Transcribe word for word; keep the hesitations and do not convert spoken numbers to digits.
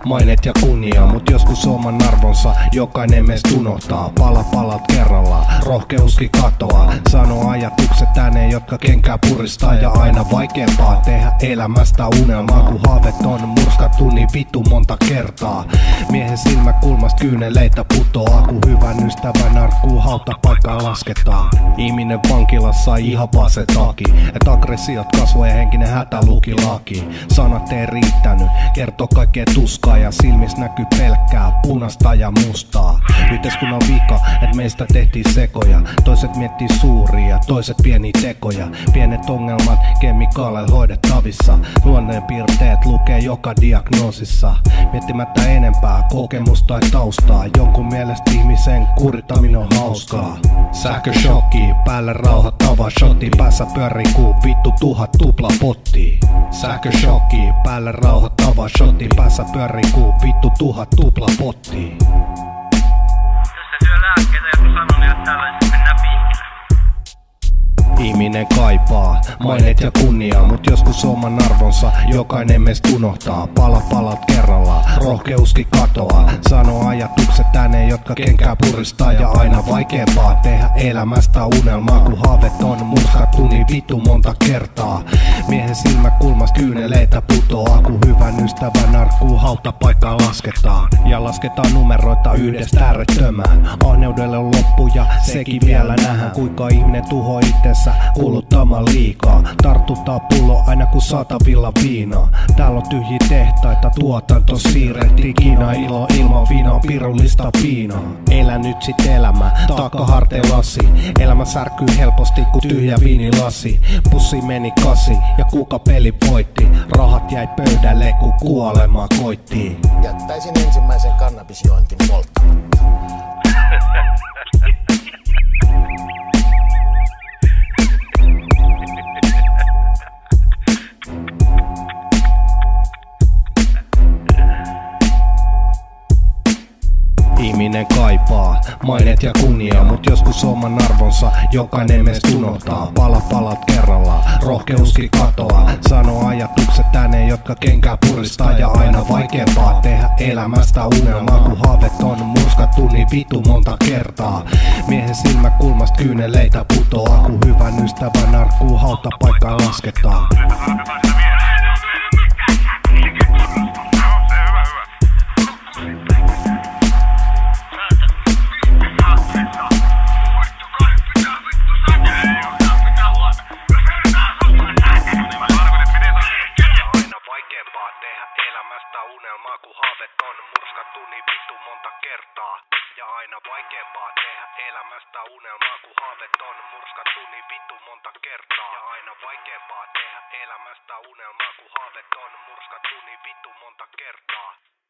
mainet ja kunnia, mut joskus oman arvonsa jokainen meistä unohtaa. Pala palat kerrallaan, rohkeuskin katoaa. Sano ajatukset ääneen, jotka kenkää puristaa. Ja aina vaikeampaa tehdä elämästä unelmaa, kun haavet on murskattu niin vittu monta kertaa. Miehen silmäkulmasta kyyneleitä putoaa, kun hyvän ystävän arkkuu hautapaikkaa lasketaan. Ihminen vankilassa ihan vaan se taki, et aggressiot kasvoi ja henkinen hätä luki laki. Sanat ei riittänyt, kertoo kaikkea tuskaa ja silmis näkyy pelkkää punasta ja mustaa. Yhteiskunnan vika, et meistä tehtiin sekoja. Toiset miettii suuria, toiset pieniä tekoja. Pienet ongelmat kemikaaleilla hoidettavissa. Luonneenpiirteet lukee joka diagnoosissa. Miettimättä enempää kokemusta tai taustaa. Jonkun mielestä ihmisen kurittaminen on hauskaa. Sähköshokki, päälle rauhoittava shotti. Päässä pyörii kuu vittu tuhat tupla potti. Sähköshokki, päälle rauhoittava shotti. Päässä pyörii kuu vittu tuhat tupla potti. Jos se syö lääkkeitä, joku sanoo, niin että tällaisessa mennään piikille. Ihminen kaipaa mainet ja kunnia, mut joskus oman arvonsa jokainen meistä unohtaa. Pala palat kerrallaan, rohkeuskin katoaa. Sano ajatukset ääneen, jotka kenkää puristaa. Ja aina vaikeampaa tehdä elämästä unelmaa, kun haavet on murskattu niin vittu monta kertaa. Miehen silmäkulmasta kyyneleitä putoaa, kun hyvän ystävän arkkuu hautapaikkaa lasketaan. Ja lasketaan numeroita yhdestä äärettömään. Ahneudelle on loppu ja sekin vielä nähdään, kuinka ihminen tuhoaa itsensä kuluttamaan liikaa. Tartuttaa pullo aina kun saatavilla viinaa. Täällä on tyhjiä tehtaita, tuotanto siirrettiin Kiina. Ilo ilman viinaa, pirullista piinaa. Elä nyt sit elämä, taakka harteen lasi. Elämä särkyy helposti kun tyhjä viinilasi. Pussi meni kasi ja kuka peli voitti. Rahat jäi pöydälle kun kuolema koitti. Jättäisin ensimmäisen kannabisjointin polttamatta. Ihminen kaipaa mainet ja kunnia, mut joskus oman arvonsa jokainen meistä unohtaa. Pala palat kerrallaan, rohkeuskin katoaa. Sano ajatukset ääneen, jotka kenkää puristaa. Ja aina vaikeampaa tehdä elämästä unelmaa, kun haavet on murskattu niin vittu monta kertaa. Miehen silmäkulmasta kyyneleitä putoaa, kun hyvän ystävän arkkuu hautapaikkaa lasketaan. Unelmaa, kun haavet on murskattu niin vittu monta kertaa. Ja aina vaikeampaa tehdä elämästä unelmaa, kun haavet on murskattu niin vittu monta kertaa. Ja aina vaikeampaa tehdä elämästä unelmaa, kun haavet on murskattu niin vittu monta kertaa.